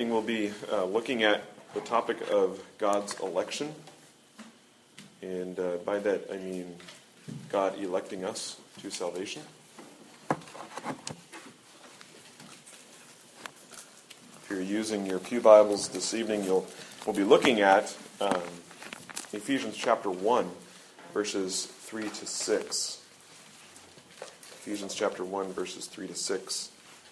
We'll be looking at the topic of God's election, and by that I mean God electing us to salvation. If you're using your Pew Bibles this evening, we'll be looking at Ephesians chapter 1, verses 3 to 6. Ephesians chapter 1, verses 3 to 6.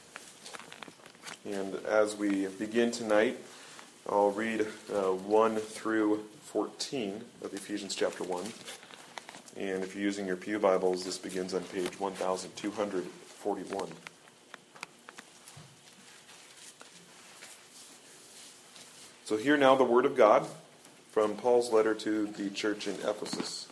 And as we begin tonight, I'll read 1 through 14 of Ephesians chapter 1. And if you're using your Pew Bibles, this begins on page 1241. So hear now the word of God from Paul's letter to the church in Ephesus.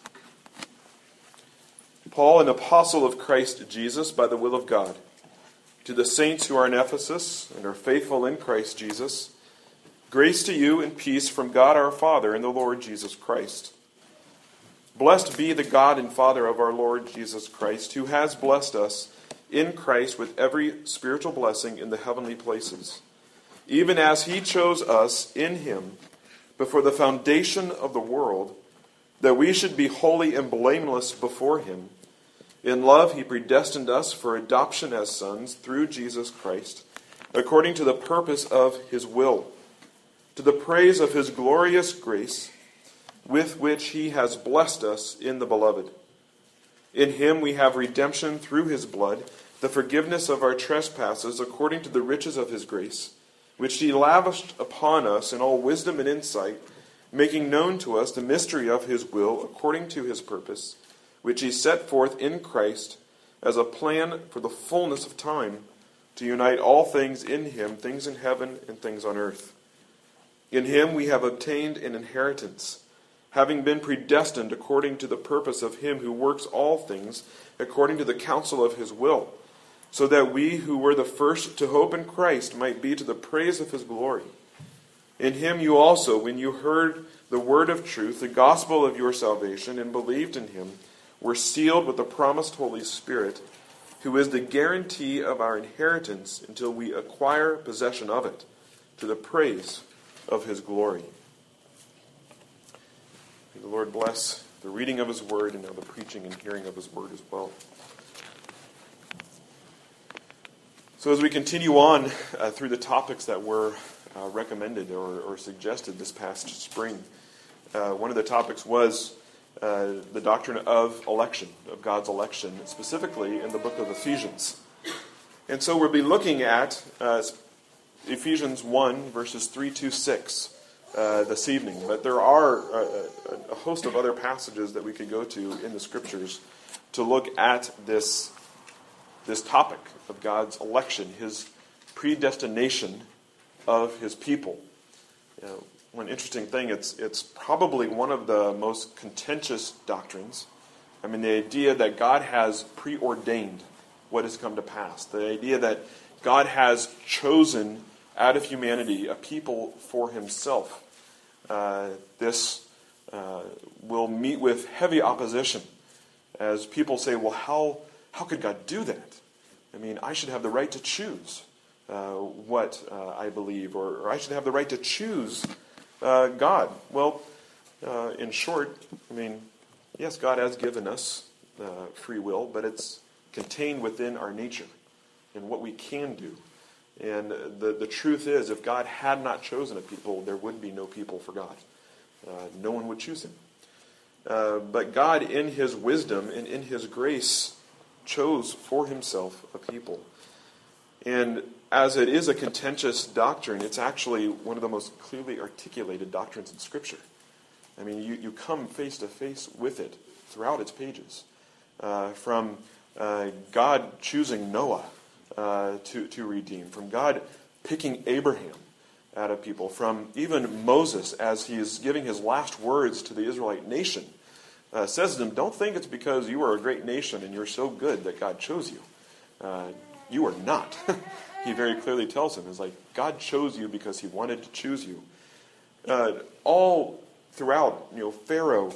Paul, an apostle of Christ Jesus by the will of God, to the saints who are in Ephesus and are faithful in Christ Jesus, grace to you and peace from God our Father and the Lord Jesus Christ. Blessed be the God and Father of our Lord Jesus Christ, who has blessed us in Christ with every spiritual blessing in the heavenly places, even as he chose us in him before the foundation of the world, that we should be holy and blameless before him. In love, he predestined us for adoption as sons through Jesus Christ, according to the purpose of his will, to the praise of his glorious grace, with which he has blessed us in the Beloved. In him we have redemption through his blood, the forgiveness of our trespasses, according to the riches of his grace, which he lavished upon us in all wisdom and insight, making known to us the mystery of his will, according to his purpose, which he set forth in Christ as a plan for the fullness of time, to unite all things in him, things in heaven and things on earth. In him we have obtained an inheritance, having been predestined according to the purpose of him who works all things according to the counsel of his will, so that we who were the first to hope in Christ might be to the praise of his glory. In him you also, when you heard the word of truth, the gospel of your salvation, and believed in him, were sealed with the promised Holy Spirit, who is the guarantee of our inheritance until we acquire possession of it, to the praise of his glory. May the Lord bless the reading of his word and now the preaching and hearing of his word as well. So as we continue on through the topics that were recommended or suggested this past spring, one of the topics was the doctrine of election, of God's election, specifically in the book of Ephesians. And so we'll be looking at Ephesians 1, verses 3 to 6 this evening. But there are a host of other passages that we could go to in the Scriptures to look at this topic of God's election, his predestination of his people. One interesting thing, it's probably one of the most contentious doctrines. I mean, the idea that God has preordained what has come to pass. The idea that God has chosen out of humanity a people for himself. This will meet with heavy opposition as people say, well, how could God do that? I mean, I should have the right to choose what I believe, or I should have the right to choose God. Well, in short, I mean, yes, God has given us free will, but it's contained within our nature and what we can do. And the truth is, if God had not chosen a people, there would be no people for God. No one would choose him. But God, in his wisdom and in his grace, chose for himself a people. And as it is a contentious doctrine, it's actually one of the most clearly articulated doctrines in Scripture. I mean, you come face to face with it throughout its pages. From God choosing Noah to redeem, from God picking Abraham out of people, from even Moses as he is giving his last words to the Israelite nation, says to them, don't think it's because you are a great nation and you're so good that God chose you. You are not. He very clearly tells him, it's like, God chose you because he wanted to choose you. All throughout, Pharaoh,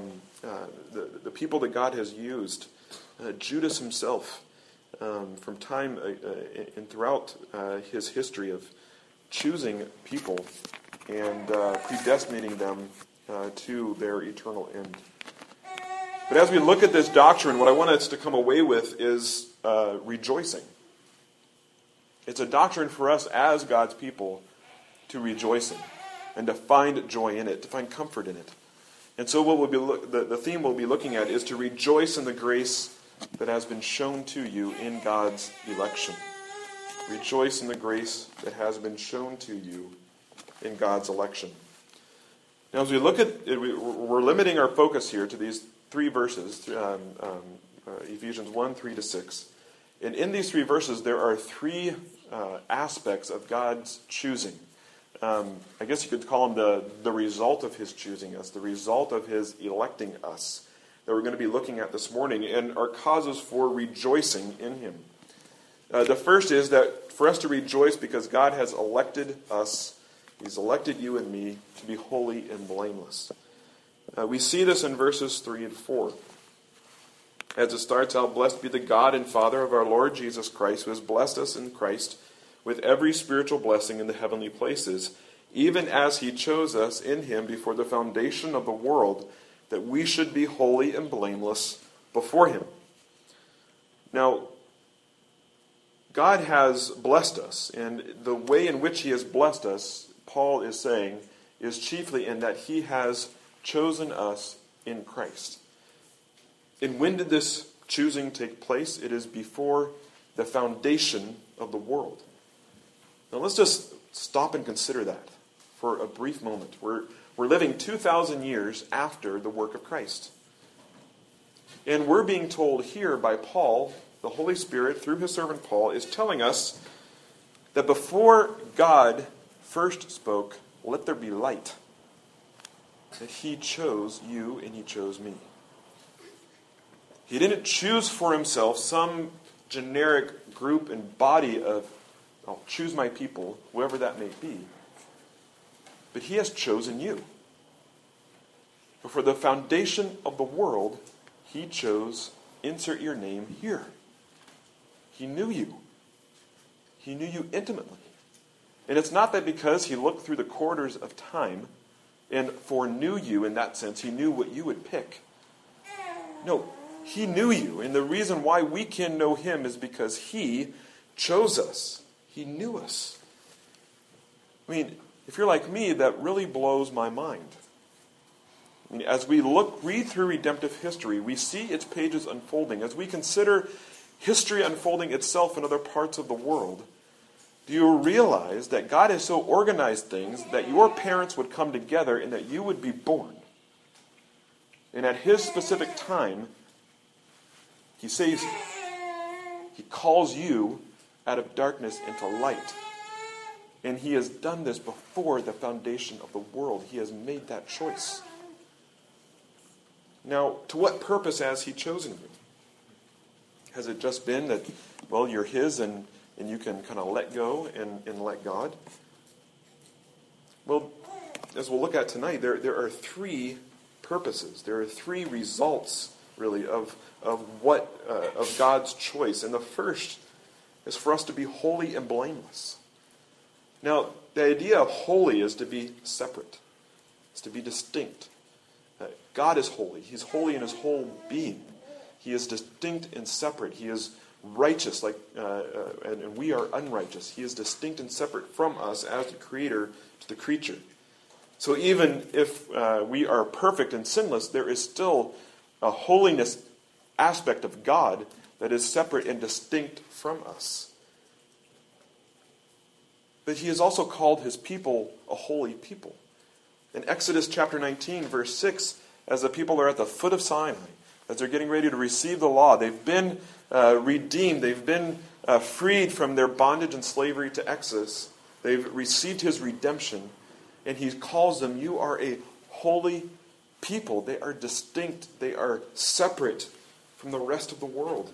the people that God has used, Judas himself, from time and throughout his history of choosing people and predestinating them to their eternal end. But as we look at this doctrine, what I want us to come away with is rejoicing. It's a doctrine for us as God's people to rejoice in and to find joy in it, to find comfort in it. And so what the theme we'll be looking at is to rejoice in the grace that has been shown to you in God's election. Rejoice in the grace that has been shown to you in God's election. Now, as we look at it, we're limiting our focus here to these three verses, Ephesians 1, 3-6. And in these three verses, there are three aspects of God's choosing. I guess you could call them the result of His choosing us, the result of His electing us, that we're going to be looking at this morning, and are causes for rejoicing in Him. The first is that for us to rejoice because God has elected us, He's elected you and me to be holy and blameless. We see this in verses 3 and 4. As it starts out, "Blessed be the God and Father of our Lord Jesus Christ, who has blessed us in Christ with every spiritual blessing in the heavenly places, even as He chose us in Him before the foundation of the world, that we should be holy and blameless before Him." Now, God has blessed us, and the way in which He has blessed us, Paul is saying, is chiefly in that He has chosen us in Christ. And when did this choosing take place? It is before the foundation of the world. Now let's just stop and consider that for a brief moment. We're living 2,000 years after the work of Christ. And we're being told here by Paul, the Holy Spirit, through his servant Paul, is telling us that before God first spoke, "Let there be light," that He chose you and He chose me. He didn't choose for Himself some generic group and body of, "I'll choose my people," whoever that may be. But He has chosen you. Before the foundation of the world, He chose, insert your name here. He knew you. He knew you intimately. And it's not that because He looked through the corridors of time and foreknew you in that sense, He knew what you would pick. No, He knew you. And the reason why we can know Him is because He chose us. He knew us. I mean, if you're like me, that really blows my mind. I mean, as we read through redemptive history, we see its pages unfolding. As we consider history unfolding itself in other parts of the world, do you realize that God has so organized things that your parents would come together and that you would be born? And at His specific time, He saves you. He calls you out of darkness into light. And He has done this before the foundation of the world. He has made that choice. Now, to what purpose has He chosen you? Has it just been that, well, you're His and you can kind of let go and let God? Well, as we'll look at tonight, there are three purposes. There are three results, really, of God's choice. And the first is for us to be holy and blameless. Now, the idea of holy is to be separate. It's to be distinct. God is holy. He's holy in His whole being. He is distinct and separate. He is righteous, and we are unrighteous. He is distinct and separate from us as the Creator to the creature. So even if we are perfect and sinless, there is still a holiness aspect of God that is separate and distinct from us. But He has also called His people a holy people. In Exodus chapter 19, verse 6, as the people are at the foot of Sinai, as they're getting ready to receive the law, they've been redeemed, they've been freed from their bondage and slavery to Exodus. They've received His redemption, and He calls them, "You are a holy people." They are distinct, they are separate from the rest of the world.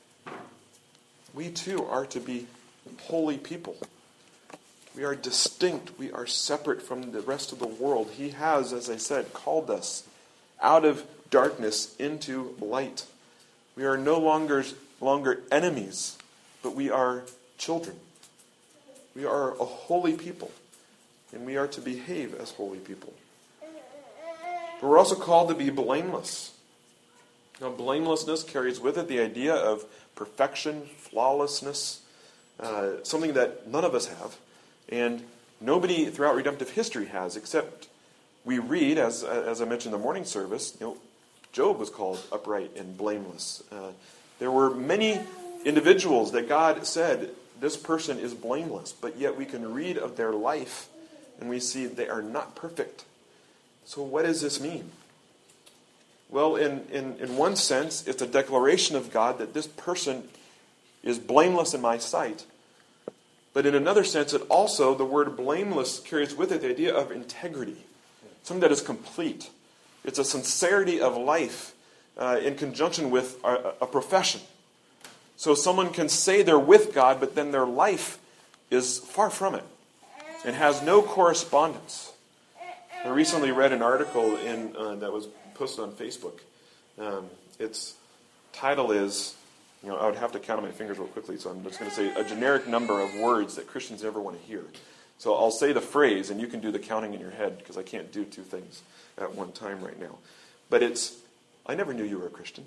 We too are to be holy people. We are distinct. We are separate from the rest of the world. He has, as I said, called us out of darkness into light. We are no longer enemies, but we are children. We are a holy people, and we are to behave as holy people. But we're also called to be blameless. Now, blamelessness carries with it the idea of perfection, flawlessness, something that none of us have, and nobody throughout redemptive history has, except we read, as I mentioned in the morning service, Job was called upright and blameless. There were many individuals that God said, this person is blameless, but yet we can read of their life and we see they are not perfect. So what does this mean? Well, in one sense, it's a declaration of God that this person is blameless in my sight. But in another sense, it also, the word blameless carries with it the idea of integrity, something that is complete. It's a sincerity of life in conjunction with a profession. So someone can say they're with God, but then their life is far from it and has no correspondence. I recently read an article that was posted on Facebook. Its title is, I would have to count on my fingers real quickly, so I'm just going to say a generic number of words that Christians never want to hear. So I'll say the phrase, and you can do the counting in your head, because I can't do two things at one time right now. But it's, I never knew you were a Christian.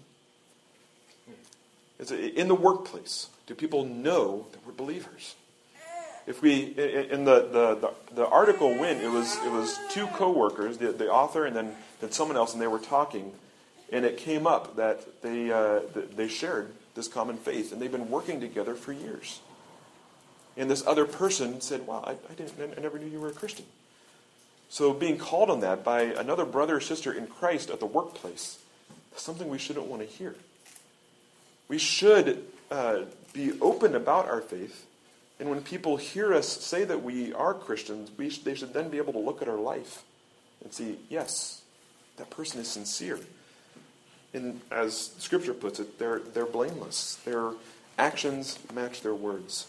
It's in the workplace. Do people know that we're believers? If we, in the article went, it was two co-workers, the author and then someone else, and they were talking, and it came up that they shared this common faith, and they've been working together for years. And this other person said, "Wow, I never knew you were a Christian." So being called on that by another brother or sister in Christ at the workplace is something we shouldn't want to hear. We should be open about our faith. And when people hear us say that we are Christians, they should then be able to look at our life and see, yes, that person is sincere. And as Scripture puts it, they're blameless. Their actions match their words.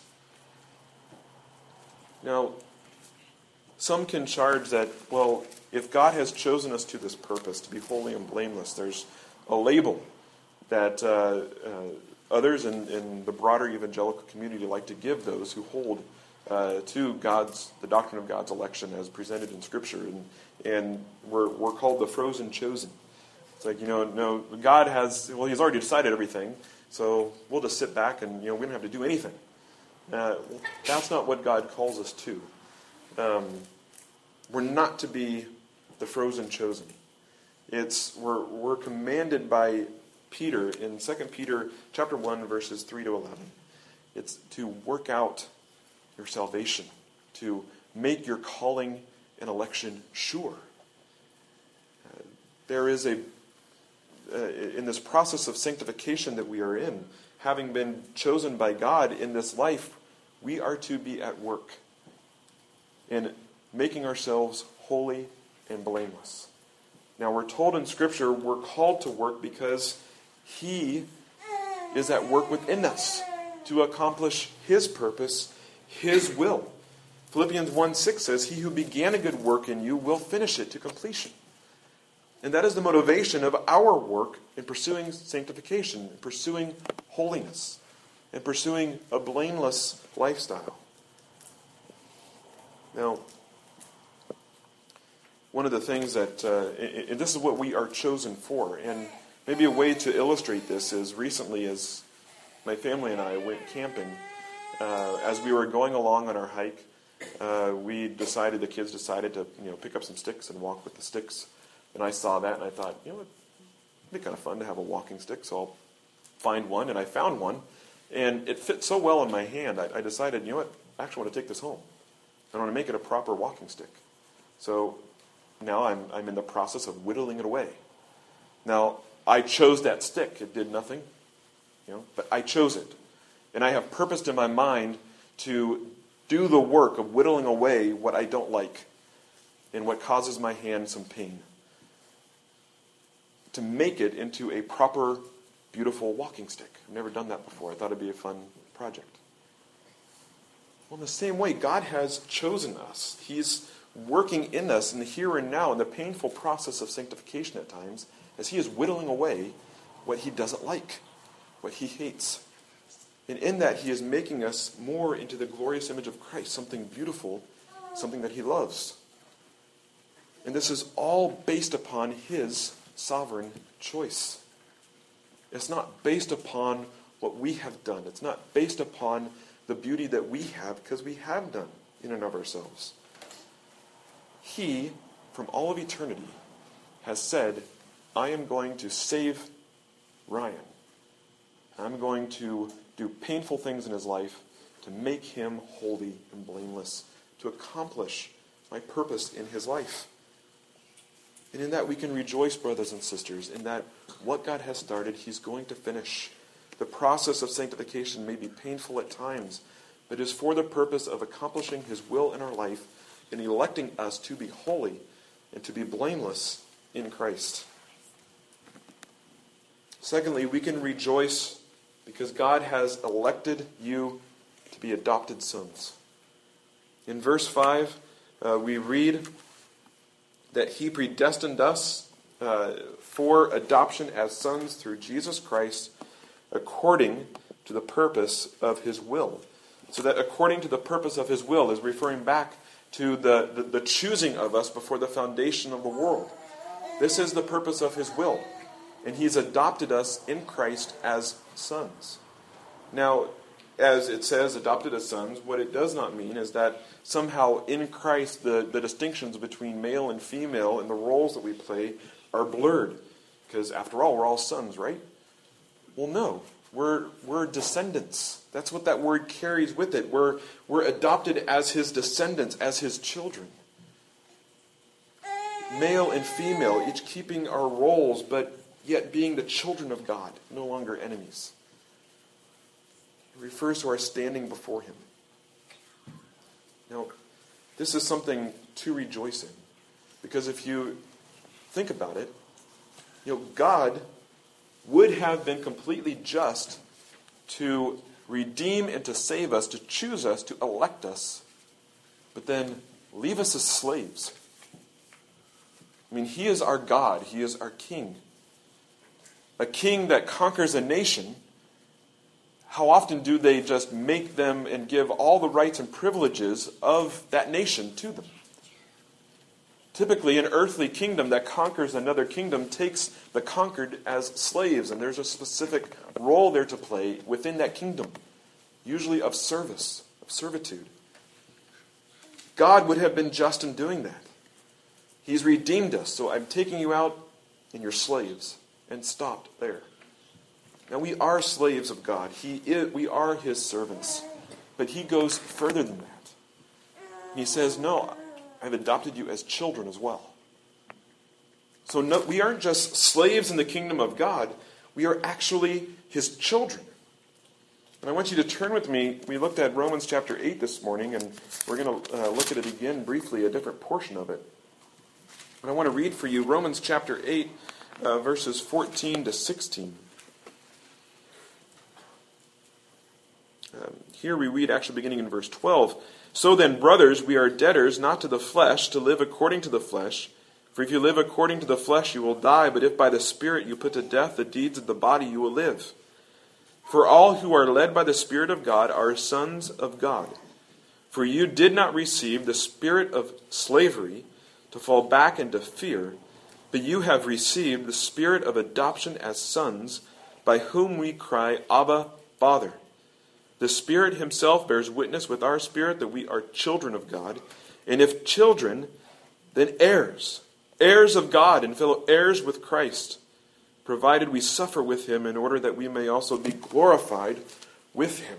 Now, some can charge that, well, if God has chosen us to this purpose, to be holy and blameless, there's a label that others in the broader evangelical community like to give those who hold to the doctrine of God's election as presented in Scripture, and we're called the frozen chosen. It's like, no, God has, He's already decided everything, so we'll just sit back and we don't have to do anything. That's not what God calls us to. We're not to be the frozen chosen. We're commanded by Peter in 2 Peter chapter 1, verses 3 to 11. It's to work out your salvation, to make your calling and election sure. There is in this process of sanctification that we are in, having been chosen by God in this life, we are to be at work in making ourselves holy and blameless. Now, we're told in Scripture we're called to work because He is at work within us to accomplish His purpose, His will. Philippians 1:6 says, "He who began a good work in you will finish it to completion." And that is the motivation of our work in pursuing sanctification, in pursuing holiness, and pursuing a blameless lifestyle. Now, one of the things that, and this is what we are chosen for, and maybe a way to illustrate this is recently as my family and I went camping, as we were going along on our hike, the kids decided to pick up some sticks and walk with the sticks. And I saw that and I thought, it'd be kind of fun to have a walking stick, so I'll find one. And I found one, and it fit so well in my hand, I decided, I actually want to take this home. I want to make it a proper walking stick. So now I'm in the process of whittling it away. Now, I chose that stick. It did nothing, but I chose it. And I have purposed in my mind to do the work of whittling away what I don't like and what causes my hand some pain, to make it into a proper, beautiful walking stick. I've never done that before. I thought it'd be a fun project. Well, in the same way, God has chosen us. He's working in us in the here and now in the painful process of sanctification at times as He is whittling away what He doesn't like, what He hates. And in that, he is making us more into the glorious image of Christ, something beautiful, something that he loves. And this is all based upon his sovereign choice. It's not based upon what we have done. It's not based upon the beauty that we have, because we have done in and of ourselves. He, from all of eternity, has said, I am going to save Ryan. I'm going to do painful things in his life to make him holy and blameless, to accomplish my purpose in his life. And in that we can rejoice, brothers and sisters, in that what God has started, he's going to finish. The process of sanctification may be painful at times, but is for the purpose of accomplishing his will in our life and electing us to be holy and to be blameless in Christ. Secondly, we can rejoice because God has elected you to be adopted sons. In verse 5, we read that he predestined us for adoption as sons through Jesus Christ according to the purpose of his will. So that according to the purpose of his will is referring back to the choosing of us before the foundation of the world. This is the purpose of his will. And he's adopted us in Christ as sons. Now, as it says, adopted as sons, what it does not mean is that somehow in Christ the distinctions between male and female and the roles that we play are blurred. Because after all, we're all sons, right? Well, no. We're descendants. That's what that word carries with it. We're adopted as his descendants, as his children. Male and female, each keeping our roles, but yet being the children of God, no longer enemies. It refers to our standing before him. Now, this is something to rejoice in. Because if you think about it, God would have been completely just to redeem and to save us, to choose us, to elect us, but then leave us as slaves. I mean, he is our God. He is our king. A king that conquers a nation, how often do they just make them and give all the rights and privileges of that nation to them? Typically, an earthly kingdom that conquers another kingdom takes the conquered as slaves, and there's a specific role there to play within that kingdom, usually of service, of servitude. God would have been just in doing that. He's redeemed us, so I'm taking you out and you're slaves, and stopped there. Now, we are slaves of God. We are his servants. But he goes further than that. He says, no, I've adopted you as children as well. So no, we aren't just slaves in the kingdom of God. We are actually his children. And I want you to turn with me. We looked at Romans chapter 8 this morning, and we're going to look at it again briefly, a different portion of it. And I want to read for you Romans chapter 8, verses 14 to 16. Here we read, actually beginning in verse 12. So then, brothers, we are debtors, not to the flesh, to live according to the flesh. For if you live according to the flesh, you will die. But if by the Spirit you put to death the deeds of the body, you will live. For all who are led by the Spirit of God are sons of God. For you did not receive the spirit of slavery to fall back into fear, but you have received the spirit of adoption as sons, by whom we cry, Abba, Father. The Spirit himself bears witness with our spirit that we are children of God. And if children, then heirs, heirs of God and fellow heirs with Christ, provided we suffer with him in order that we may also be glorified with him.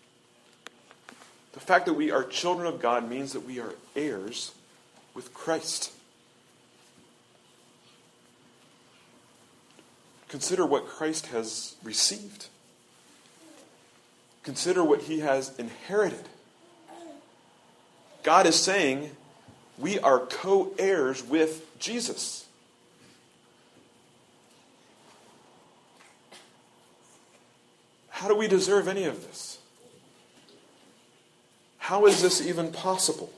The fact that we are children of God means that we are heirs with Christ. Consider what Christ has received. Consider what he has inherited. God is saying we are co-heirs with Jesus. How do we deserve any of this? How is this even possible?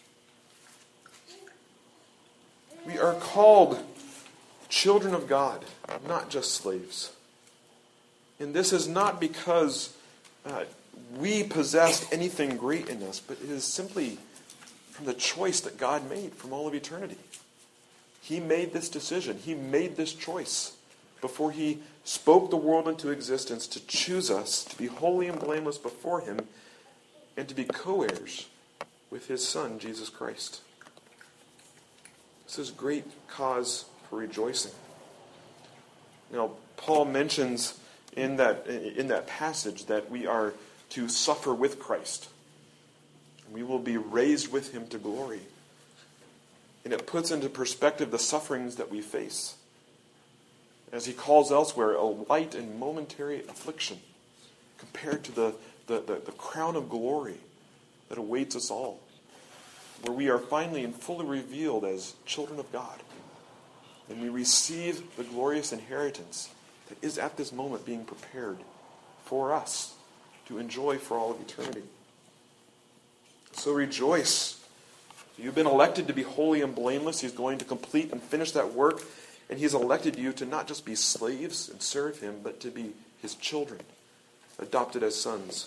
We are called children of God, not just slaves. And this is not because we possessed anything great in us, but it is simply from the choice that God made from all of eternity. He made this decision. He made this choice before he spoke the world into existence to choose us to be holy and blameless before him and to be co-heirs with his Son, Jesus Christ. This is great cause for rejoicing. Now, Paul mentions in that passage that we are to suffer with Christ. We will be raised with him to glory. And it puts into perspective the sufferings that we face. As he calls elsewhere, a light and momentary affliction compared to the crown of glory that awaits us all, where we are finally and fully revealed as children of God. And we receive the glorious inheritance that is at this moment being prepared for us to enjoy for all of eternity. So rejoice. You've been elected to be holy and blameless. He's going to complete and finish that work. And he's elected you to not just be slaves and serve him, but to be his children, adopted as sons.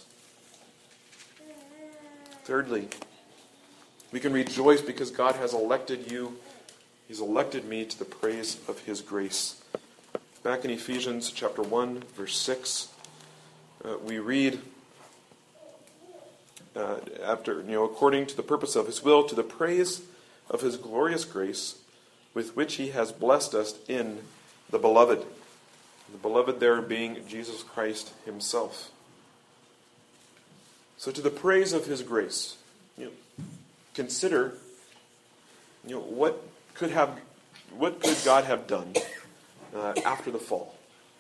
Thirdly, we can rejoice because God has elected you. He's elected me to the praise of his grace. Back in Ephesians chapter 1, verse 6, we read, according to the purpose of his will, to the praise of his glorious grace, with which he has blessed us in the beloved. The beloved there being Jesus Christ himself. So to the praise of his grace, consider, what could God have done after the fall?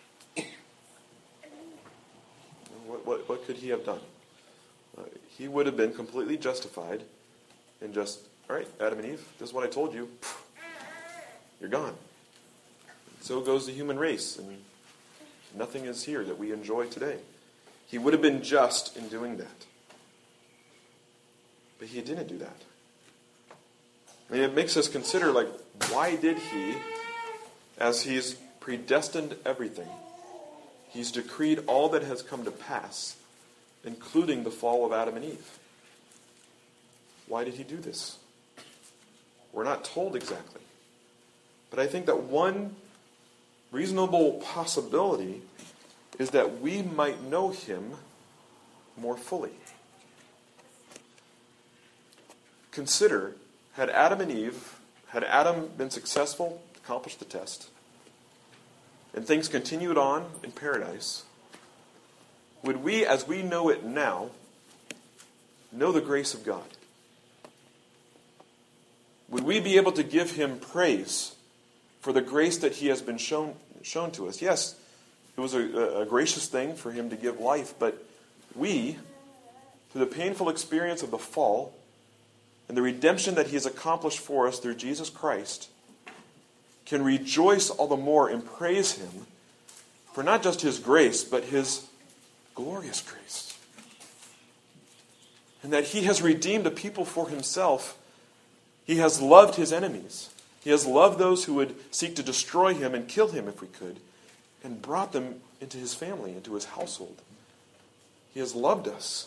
What could he have done? He would have been completely justified in just, all right, Adam and Eve, this is what I told you. You're gone. So goes the human race, and nothing is here that we enjoy today. He would have been just in doing that. But he didn't do that. And it makes us consider, why did he, as he's predestined everything, he's decreed all that has come to pass, including the fall of Adam and Eve. Why did he do this? We're not told exactly. But I think that one reasonable possibility is that we might know him more fully. Consider, had Adam been successful, accomplished the test, and things continued on in paradise, would we, as we know it now, know the grace of God? Would we be able to give him praise for the grace that he has been shown to us? Yes, it was a gracious thing for him to give life, but we, through the painful experience of the fall and the redemption that he has accomplished for us through Jesus Christ, can rejoice all the more and praise him for not just his grace, but his glorious grace. And that he has redeemed a people for himself. He has loved his enemies. He has loved those who would seek to destroy him and kill him if we could, and brought them into his family, into his household. He has loved us.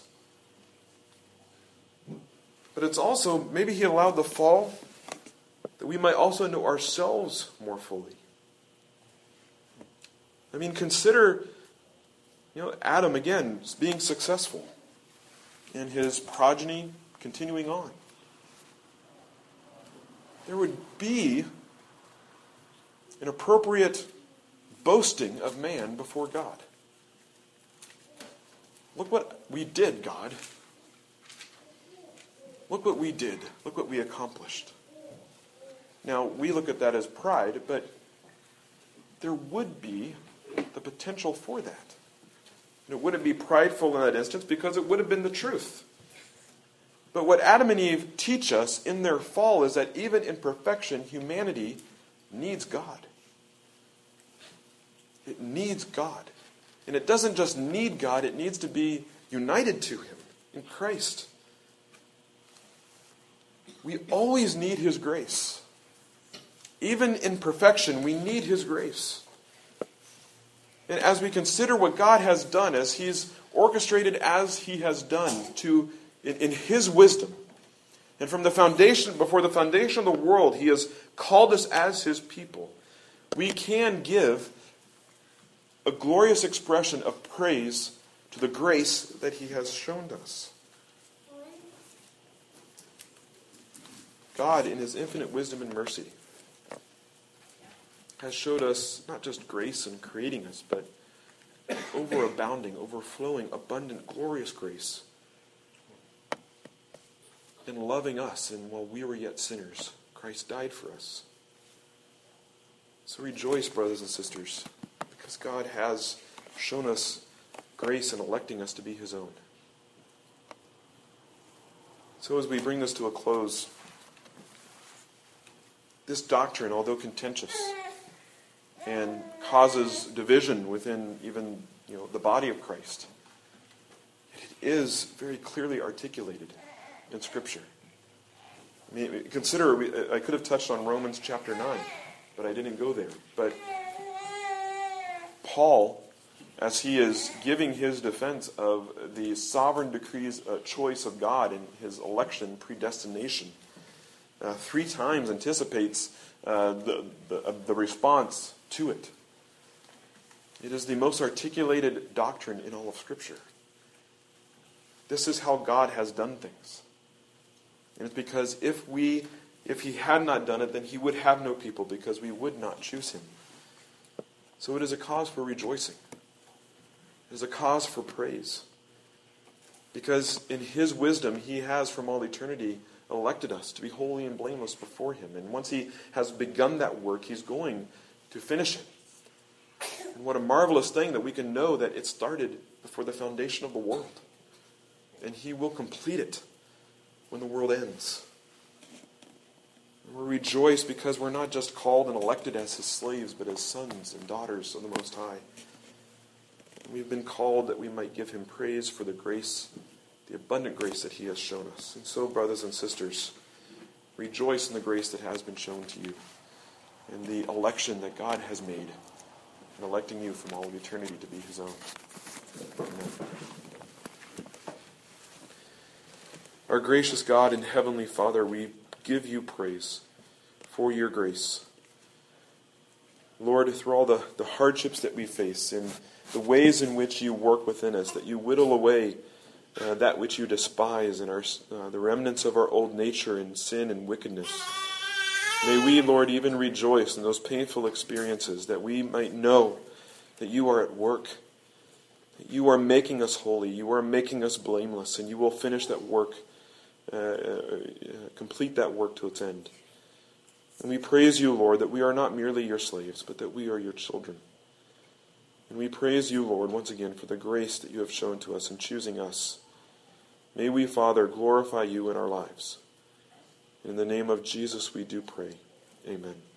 But it's also, maybe he allowed the fall that we might also know ourselves more fully. I mean, consider, Adam, again, being successful and his progeny continuing on. There would be an appropriate boasting of man before God. Look what we did, God. Look what we did. Look what we accomplished. Now, we look at that as pride, but there would be the potential for that. It wouldn't be prideful in that instance because it would have been the truth. But what Adam and Eve teach us in their fall is that even in perfection, humanity needs God. It needs God. And it doesn't just need God, it needs to be united to him in Christ. We always need his grace. Even in perfection, we need his grace. And as we consider what God has done, as he's orchestrated as he has done in his wisdom. And from the foundation, before the foundation of the world, he has called us as his people. We can give a glorious expression of praise to the grace that he has shown us. God, in his infinite wisdom and mercy, has showed us not just grace in creating us, but overabounding, overflowing, abundant, glorious grace in loving us. And while we were yet sinners, Christ died for us. So rejoice, brothers and sisters, because God has shown us grace in electing us to be his own. So as we bring this to a close, this doctrine, although contentious and causes division within even the body of Christ, it is very clearly articulated in Scripture. I mean, consider, I could have touched on Romans chapter 9, but I didn't go there. But Paul, as he is giving his defense of the sovereign decrees, choice of God in his election, predestination, 3 times anticipates the response to it. It is the most articulated doctrine in all of Scripture. This is how God has done things. And it's because if he had not done it, then he would have no people, because we would not choose him. So it is a cause for rejoicing. It is a cause for praise. Because in his wisdom, he has from all eternity elected us to be holy and blameless before him. And once he has begun that work, he's going to finish it. And what a marvelous thing that we can know that it started before the foundation of the world. And he will complete it when the world ends. And we rejoice because we're not just called and elected as his slaves, but as sons and daughters of the Most High. And we've been called that we might give him praise for the grace, the abundant grace that he has shown us. And so, brothers and sisters, rejoice in the grace that has been shown to you, and the election that God has made in electing you from all of eternity to be his own. Amen. Our gracious God and Heavenly Father, we give you praise for your grace. Lord, through all the hardships that we face and the ways in which you work within us, that you whittle away that which you despise in the remnants of our old nature in sin and wickedness. May we, Lord, even rejoice in those painful experiences, that we might know that you are at work, that you are making us holy, you are making us blameless, and you will finish that work, complete that work to its end. And we praise you, Lord, that we are not merely your slaves, but that we are your children. And we praise you, Lord, once again for the grace that you have shown to us in choosing us. May we, Father, glorify you in our lives. In the name of Jesus we do pray. Amen.